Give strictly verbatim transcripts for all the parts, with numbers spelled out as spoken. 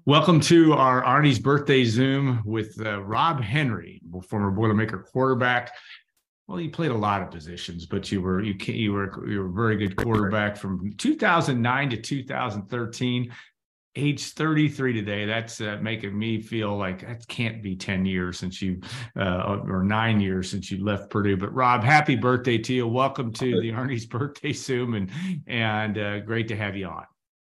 Welcome to our Arnie's birthday Zoom with uh, Rob Henry, former Boilermaker quarterback. Well, you played a lot of positions, but you were you you were you were a very good quarterback from two thousand nine to two thousand thirteen. Age thirty-three today. That's uh, making me feel like that can't be ten years since you, uh, or nine years since you left Purdue. But Rob, happy birthday to you! Welcome to the Arnie's birthday Zoom, and and uh, great to have you on.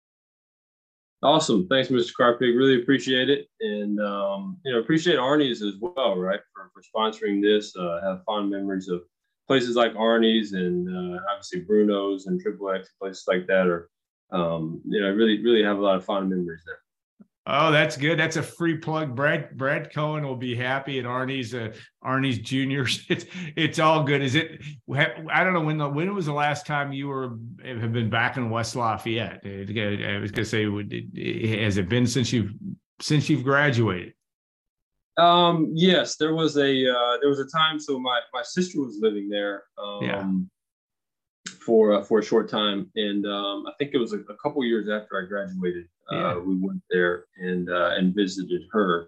Awesome. Thanks, Mister Carpig. Really appreciate it. And, um, you know, appreciate Arnie's as well, right, for, for sponsoring this. Uh, have fond memories of places like Arnie's and uh, obviously Bruno's and Triple X, places like that. Or, um, you know, really, really have a lot of fond memories there. Oh, that's good. That's a free plug. Brad Brad Cohen will be happy at Arnie's uh, Arnie's Juniors. It's it's all good. Is it? I don't know when the when was the last time you were have been back in West Lafayette. I was gonna say, has it been since you've since you've graduated? Um, yes, there was a uh, there was a time. So my my sister was living there. Um, yeah. For uh, for a short time, and um, I think it was a, a couple years after I graduated. Yeah. Uh, we went there and uh, and visited her.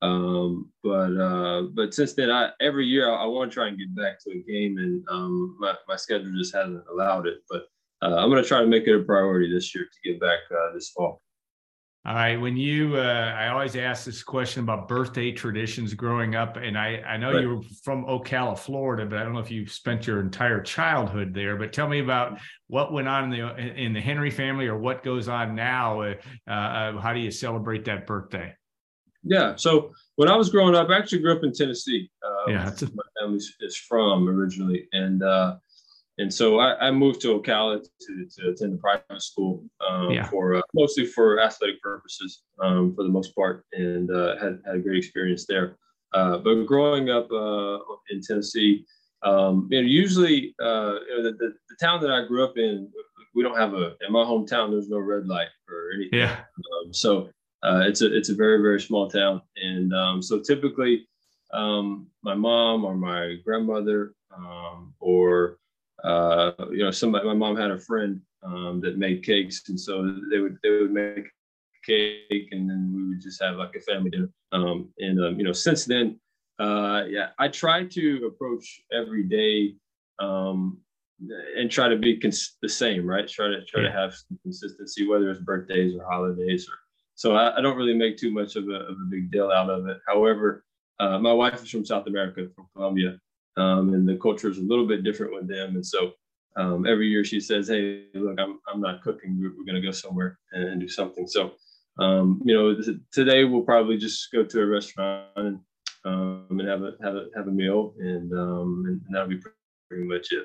Um, but uh, but since then, I every year I, I want to try and get back to a game, and um, my my schedule just hasn't allowed it. But uh, I'm going to try to make it a priority this year to get back uh, this fall. All right. When you, uh, I always ask this question about birthday traditions growing up, and I, I know right. you were from Ocala, Florida, but I don't know if you spent your entire childhood there. But tell me about what went on in the in the Henry family, or what goes on now. Uh, uh, how do you celebrate that birthday? Yeah. So when I was growing up, I actually grew up in Tennessee. Uh, yeah, that's a- my family is from originally, and uh, And so I, I moved to Ocala to, to attend the private school um, yeah. for uh, mostly for athletic purposes um, for the most part, and uh, had, had a great experience there. Uh, but growing up uh, in Tennessee, um, you know, usually uh, you know, the, the, the town that I grew up in, we don't have a, in my hometown, there's no red light or anything. Yeah. Um, so uh, it's a, it's a very, very small town. And um, so typically um, my mom or my grandmother um, or Uh, you know, somebody, my mom had a friend um, that made cakes. And so they would, they would make cake, and then we would just have like a family dinner. Um, and, um, you know, since then, uh, yeah, I try to approach every day um, and try to be cons- the same, right? Try to, try yeah. to have some consistency, whether it's birthdays or holidays. Or So I, I don't really make too much of a, of a big deal out of it. However, uh, my wife is from South America, from Colombia. Um, and the culture is a little bit different with them. And so um, every year she says, hey, look, I'm I'm not cooking. We're, we're going to go somewhere and, and do something. So, um, you know, th- today we'll probably just go to a restaurant and, um, and have a have a have a meal, and um, and, and that'll be pretty, pretty much it.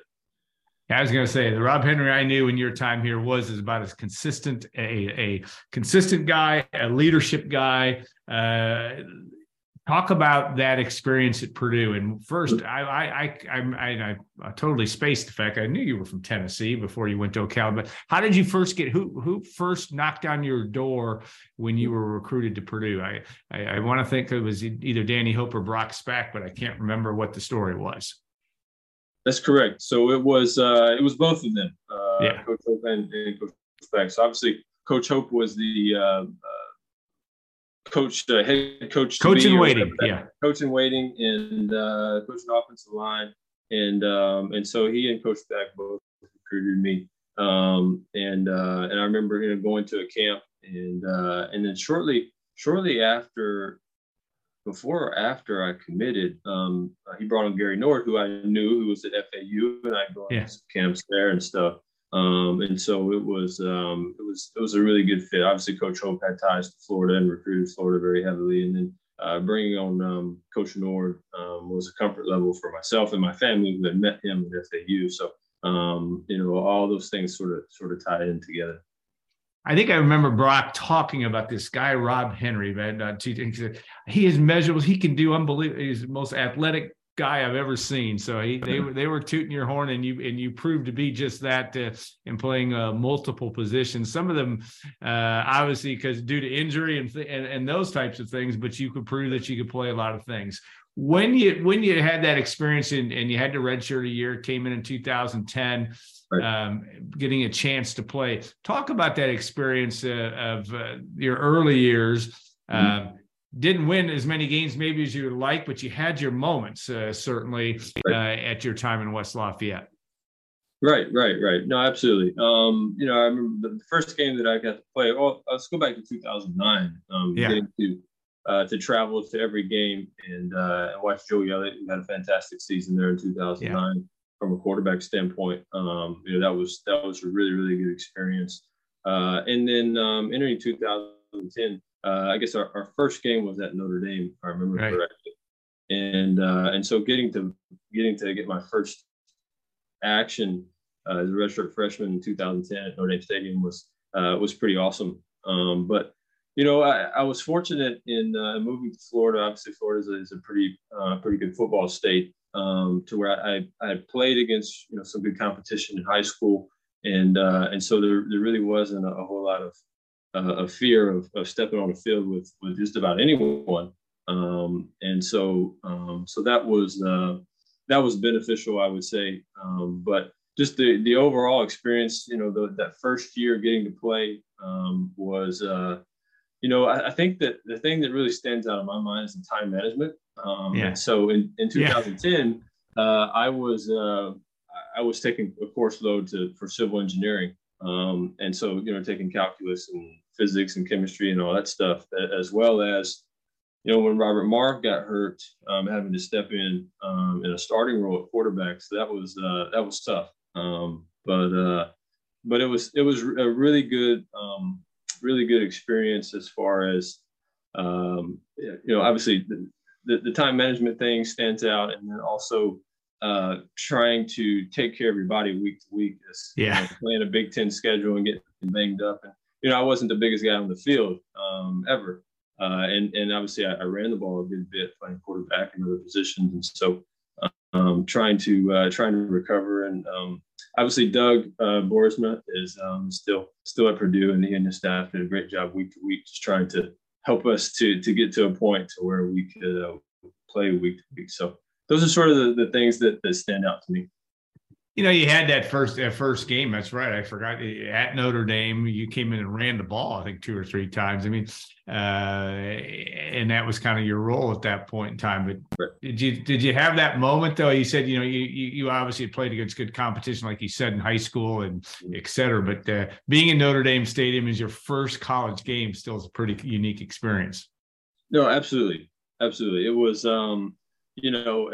I was going to say the Rob Henry I knew in your time here was is about as consistent a a consistent guy, a leadership guy. Uh, Talk about that experience at Purdue. And first, I I I I, I totally spaced the fact I knew you were from Tennessee before you went to Ocala. But how did you first get who who first knocked on your door when you were recruited to Purdue? I I, I want to think it was either Danny Hope or Brock Spack, but I can't remember what the story was. That's correct. So it was uh, it was both of them, uh, yeah. Coach Hope and, and Coach Spack. So obviously, Coach Hope was the uh, uh, Coach, uh, head coach, coach in waiting, yeah, coach in waiting, and uh, coach in offensive line, and um, and so he and Coach Spack both recruited me, um, and uh, and I remember you know going to a camp, and uh, and then shortly shortly after, before or after I committed, um, uh, he brought on Gary Nord, who I knew, who was at F A U, and I go yeah. to some camps there and stuff. Um, and so it was, um, it was, it was a really good fit. Obviously, Coach Hope had ties to Florida and recruited Florida very heavily. And then uh, bringing on um, Coach Nord um, was a comfort level for myself and my family who had met him at F A U. So, um, you know, all those things sort of, sort of tied in together. I think I remember Brock talking about this guy, Rob Henry, man. Uh, he said he is measurable. He can do unbelievable. He's the most athletic guy I've ever seen. So he, they were they were tooting your horn, and you and you proved to be just that uh, in playing uh, multiple positions. Some of them, uh, obviously, because due to injury and, th- and and those types of things, but you could prove that you could play a lot of things. when you when you had that experience and, and you had to redshirt a year, came in in two thousand ten, right. um, getting a chance to play. Talk about that experience uh, of uh, your early years. Mm-hmm. Um, didn't win as many games maybe as you would like, but you had your moments uh, certainly right. uh, at your time in West Lafayette. Right, right, right. No, absolutely. Um, you know, I remember the first game that I got to play. Oh, let's go back to two thousand nine. Um, yeah. Getting to uh, to travel to every game and uh, and watch Joey Elliott, who had a fantastic season there in two thousand nine yeah. from a quarterback standpoint. Um, you know, that was that was a really really good experience. Uh, and then um, entering two thousand ten, uh, I guess our, our first game was at Notre Dame, if I remember right. correctly. And uh, and so getting to getting to get my first action uh, as a redshirt freshman in two thousand ten at Notre Dame Stadium was uh, was pretty awesome. Um, but you know, I, I was fortunate in uh, moving to Florida. Obviously, Florida is a, is a pretty uh, pretty good football state. Um, to where I I had played against you know some good competition in high school, and uh, and so there there really wasn't a, a whole lot of uh, of fear of, of stepping on the field with with just about anyone. Um, and so um, so that was uh, that was beneficial, I would say. Um, but just the the overall experience, you know, the, that first year getting to play um, was, uh, you know, I, I think that the thing that really stands out in my mind is the time management. Um, yeah. And so in, in two thousand ten, yeah. uh, I was uh, I was taking a course load to for civil engineering, um, and so you know taking calculus and physics and chemistry and all that stuff, as well as you know, when Robert Marve got hurt, um, having to step in um, in a starting role at quarterback, so that was uh, that was tough. Um, but uh, but it was it was a really good um, really good experience as far as um, you know. Obviously, the, the, the time management thing stands out, and then also uh, trying to take care of your body week to week. As, yeah, you know, playing a Big Ten schedule and getting banged up, and you know, I wasn't the biggest guy on the field um, ever. Uh, and, and obviously I, I ran the ball a good bit playing quarterback in other positions. And so um, trying to uh, trying to recover. And um, obviously Doug uh, Boersma is um, still still at Purdue, and he and his staff did a great job week to week, just trying to help us to to get to a point to where we could uh, play week to week. So those are sort of the, the things that, that stand out to me. You know, you had that first that first game. That's right. I forgot at Notre Dame. You came in and ran the ball, I think, two or three times. I mean, uh, and that was kind of your role at that point in time. But right. did you did you have that moment though? You said, you know, you you, you obviously played against good competition, like you said, in high school and et cetera. But uh, being in Notre Dame Stadium is your first college game. Still is a pretty unique experience. No, absolutely, absolutely. It was, um, you know.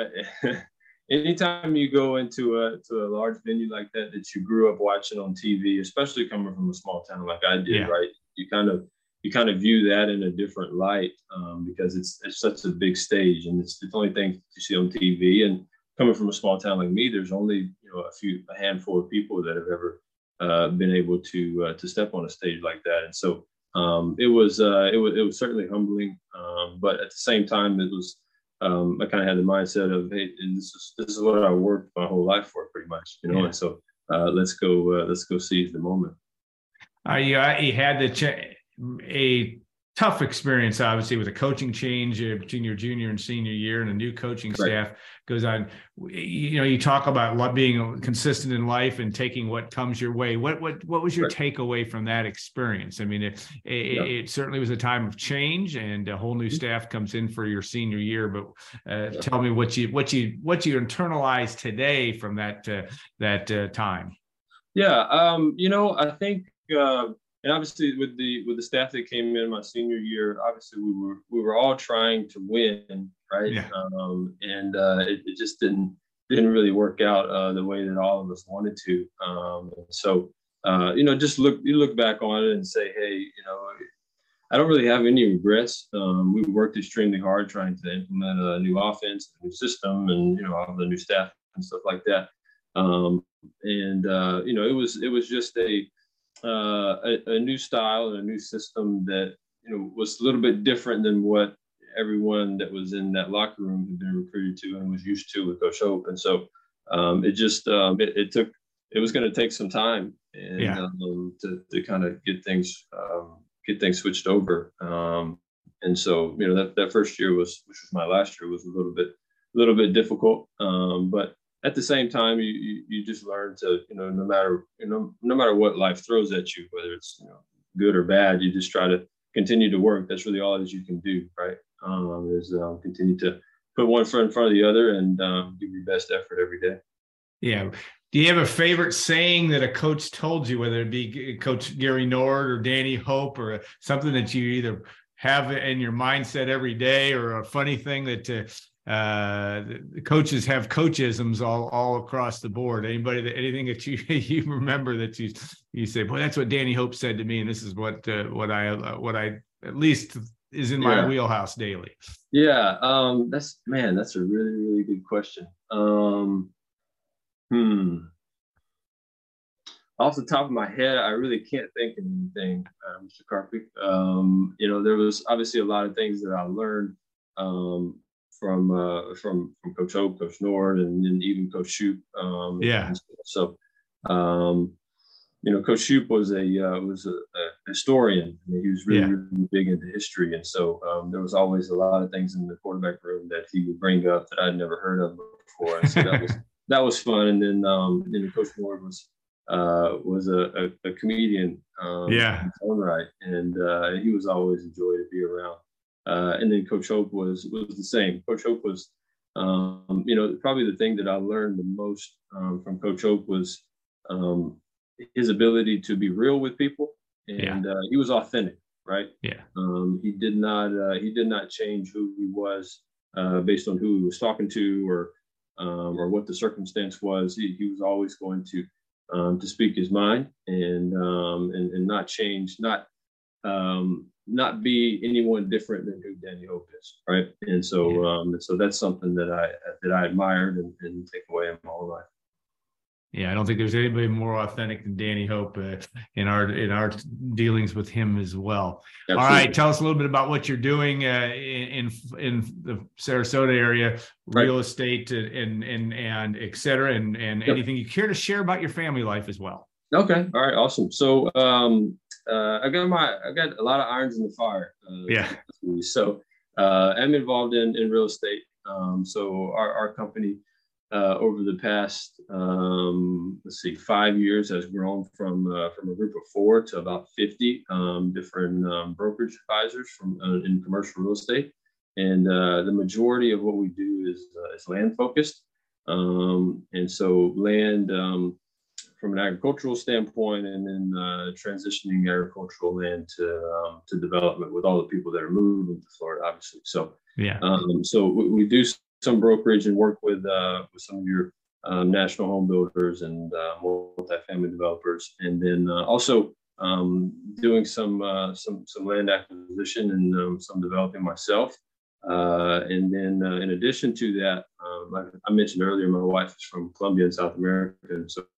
Anytime you go into a to a large venue like that that you grew up watching on T V, especially coming from a small town like I did, yeah. right? You kind of you kind of view that in a different light um, because it's it's such a big stage, and it's the only thing you see on T V. And coming from a small town like me, there's only you know a few a handful of people that have ever uh, been able to uh, to step on a stage like that. And so um, it was uh, it was it was certainly humbling, um, but at the same time, it was. Um, I kind of had the mindset of, hey, this is this is what I worked my whole life for, pretty much, you know. Yeah. And so uh, let's go, uh, let's go seize the moment. Uh, you, you had the ch- a tough experience, obviously, with a coaching change uh, between your junior and senior year, and a new coaching staff right. goes on. You know, you talk about being consistent in life and taking what comes your way. What what what was your right. takeaway from that experience? I mean, it it, yeah. it certainly was a time of change, and a whole new staff comes in for your senior year. But uh, yeah. tell me what you what you what you internalize today from that uh, that uh, time. Yeah, um, you know, I think. Uh, And obviously, with the with the staff that came in my senior year, obviously we were we were all trying to win, right? Yeah. Um, and uh, it, it just didn't didn't really work out uh, the way that all of us wanted to. Um, so uh, you know, just look you look back on it and say, hey, you know, I don't really have any regrets. Um, we worked extremely hard trying to implement a new offense, a new system, and you know, all the new staff and stuff like that. Um, and uh, you know, it was it was just a Uh, a, a new style and a new system that you know was a little bit different than what everyone that was in that locker room had been recruited to and was used to with Coach Hope. And so um, it just um, it, it took it was going to take some time and yeah. um, to to kind of get things um, get things switched over. Um, and so, you know, that, that first year was, which was my last year, was a little bit, a little bit difficult. Um, but at the same time, you, you, you just learn to, you know, no matter, you know, no matter what life throws at you, whether it's, you know, good or bad, you just try to continue to work. That's really all that you can do, right? Um, is um, continue to put one foot in front of the other and um, give your best effort every day. Yeah. Do you have a favorite saying that a coach told you, whether it be Coach Gary Nord or Danny Hope, or something that you either have in your mindset every day, or a funny thing that uh, uh, the coaches have coachisms all, all across the board? Anybody that anything that you you remember that you you say, boy, that's what Danny Hope said to me, and this is what uh, what I uh, what I at least is in my yeah. wheelhouse daily. Yeah, um, that's man, that's a really really good question. Um, Hmm. Off the top of my head, I really can't think of anything, uh, Mister Karpik. Um, you know, there was obviously a lot of things that I learned um, from uh, from from Coach Hope, Coach Nord, and then even Coach Shoop. Um, yeah. So, um, you know, Coach Shoop was a uh, was a, a historian. I mean, he was really, yeah. really big into history, and so um, there was always a lot of things in the quarterback room that he would bring up that I'd never heard of before. And so that was. That was fun, and then um, then Coach Nord was uh, was a, a, a comedian, um, yeah, in his own right, and uh, he was always a joy to be around. Uh, and then Coach Hope was was the same. Coach Hope was, um, you know, probably the thing that I learned the most um, from Coach Hope was um, his ability to be real with people, and yeah. uh, he was authentic, right? Yeah. Um, he did not uh, he did not change who he was uh, based on who he was talking to or. Um, or what the circumstance was. He, he was always going to um, to speak his mind and um, and, and not change, not um, not be anyone different than who Danny Hope is, right? And so yeah. um, and so that's something that I that I admired and, and take away in my whole life. Yeah, I don't think there's anybody more authentic than Danny Hope uh, in our in our dealings with him as well. Absolutely. All right, tell us a little bit about what you're doing uh, in in the Sarasota area, right. real estate and and and et cetera, and and yep. anything you care to share about your family life as well. Okay, all right, awesome. So um, uh, I got my I got a lot of irons in the fire. Uh, yeah. So uh, I'm involved in in real estate. Um, so our our company. Uh, over the past, um, let's see, five years has grown from uh, from a group of four to about fifty um, different um, brokerage advisors from uh, in commercial real estate, and uh, the majority of what we do is uh, is land focused, um, and so land um, from an agricultural standpoint, and then uh, transitioning agricultural land to um, to development with all the people that are moving to Florida, obviously. So yeah, um, so we, we do. Some brokerage and work with uh, with some of your um, national home builders and uh, multifamily developers, and then uh, also um, doing some uh, some some land acquisition and um, some developing myself. Uh, and then uh, in addition to that, um, I, I mentioned earlier, my wife is from Colombia in South America, and so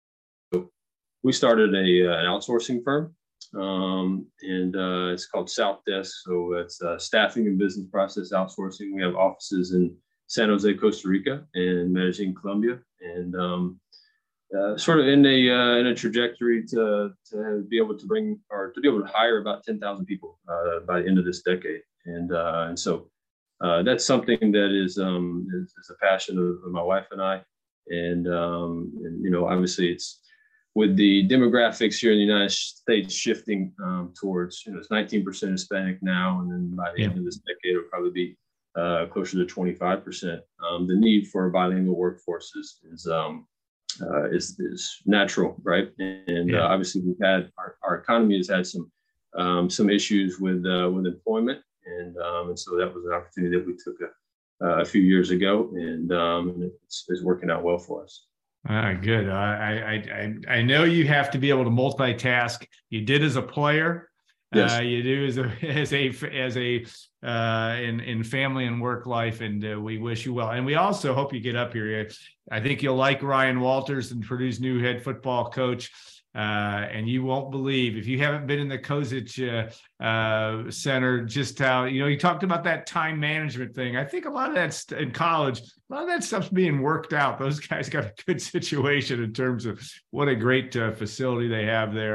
we started a uh, an outsourcing firm, um, and uh, it's called South Desk. So it's uh, staffing and business process outsourcing. We have offices in San Jose, Costa Rica, and Medellin, Colombia, and um, uh, sort of in a uh, in a trajectory to to be able to bring or to be able to hire about ten thousand people uh, by the end of this decade, and uh, and so uh, that's something that is, um, is is a passion of, of my wife and I, and um, and you know obviously it's with the demographics here in the United States shifting um, towards you know it's nineteen percent Hispanic now, and then by the yeah. end of this decade it'll probably be Uh, closer to twenty-five percent. Um, the need for a bilingual workforce is is, um, uh, is is natural, right? And yeah. uh, obviously, we've had our, our economy has had some um, some issues with uh, with employment, and um, and so that was an opportunity that we took a, uh, a few years ago, and um, it's, it's working out well for us. Ah, good. I I I I know you have to be able to multitask. You did as a player. Yes. Uh, you do as a as a as a uh, in in family and work life, and uh, we wish you well. And we also hope you get up here. I think you'll like Ryan Walters, and Purdue's new head football coach. Uh, and you won't believe, if you haven't been in the Kozic uh, uh, Center, just how, you know, you talked about that time management thing. I think a lot of that's in college, a lot of that stuff's being worked out. Those guys got a good situation in terms of what a great uh, facility they have there.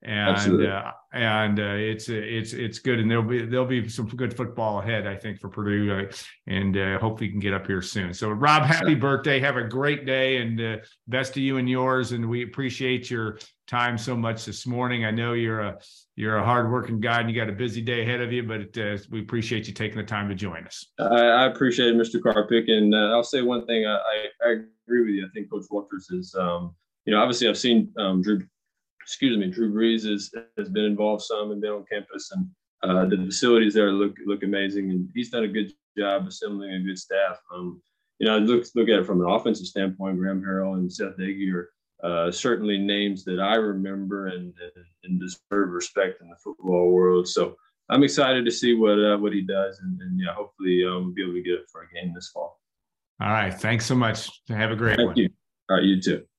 and uh, and uh, it's it's it's good, and there'll be there'll be some good football ahead, I think, for Purdue, uh, and uh, hopefully you can get up here soon. So, Rob, happy birthday! Have a great day, and uh, best to you and yours. And we appreciate your time so much this morning. I know you're a you're a hardworking guy, and you got a busy day ahead of you, but uh, we appreciate you taking the time to join us. I, I appreciate it, Mister Karpik, and uh, I'll say one thing. I, I, I agree with you. I think Coach Walters is, um, you know, obviously I've seen um, Drew. Excuse me, Drew Brees is, has been involved some and been on campus, and uh, the facilities there look look amazing, and he's done a good job assembling a good staff. Um, you know, I look look at it from an offensive standpoint. Graham Harrell and Seth Doege are uh, certainly names that I remember and, and and deserve respect in the football world. So I'm excited to see what uh, what he does, and, and yeah, hopefully um, we'll be able to get it for a game this fall. All right, thanks so much. Have a great Thank one. you. All right, you too.